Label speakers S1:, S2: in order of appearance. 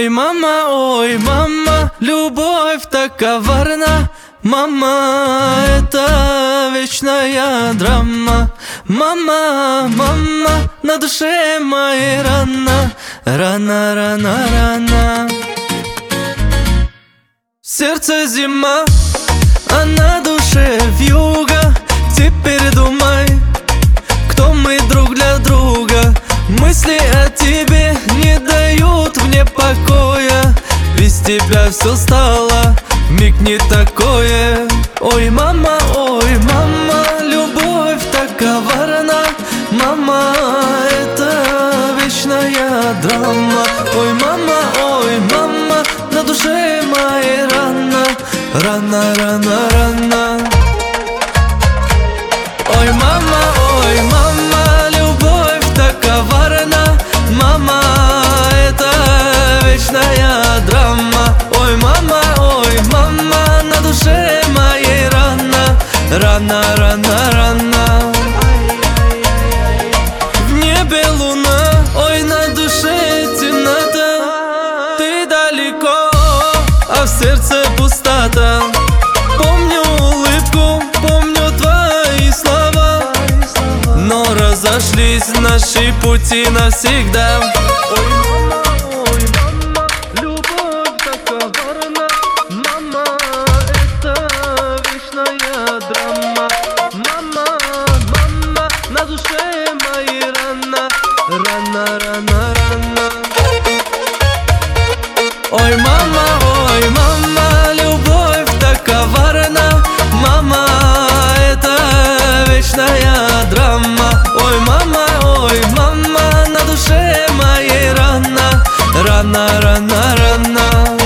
S1: ой, мама, любовь так коварна. Мама, это вечная драма. Мама, мама, на душе моей рана. Рана, рана, рана. В сердце зима, а на душе вьюга. Теперь думай, кто мы друг для друга. Мысли о тебе не дают мне покоя. Без тебя все стало вмиг не такое. Ой, мама, любовь так коварна. Мама, это вечная драма. Ой, мама, на душе моей рана. Рана, рана, рана. Ой, мама, любовь так коварна. Мама, это вечная драма. Ой, мама, на душе моей рана. Рана, рана, рана. В небе луна, ой, на душе темнота. Ты далеко, а в сердце пустота. Помню улыбку, помню твои слова, но разошлись наши пути навсегда. Ой, мама, любовь так коварна. Мама, это вечная драма. Мама, на душе моей рана. Рана, рана, рана. Ой, мама, любовь так коварна. Мама, это вечная драма. Ой, мама, на душе моей рана. Рана, рана, рана.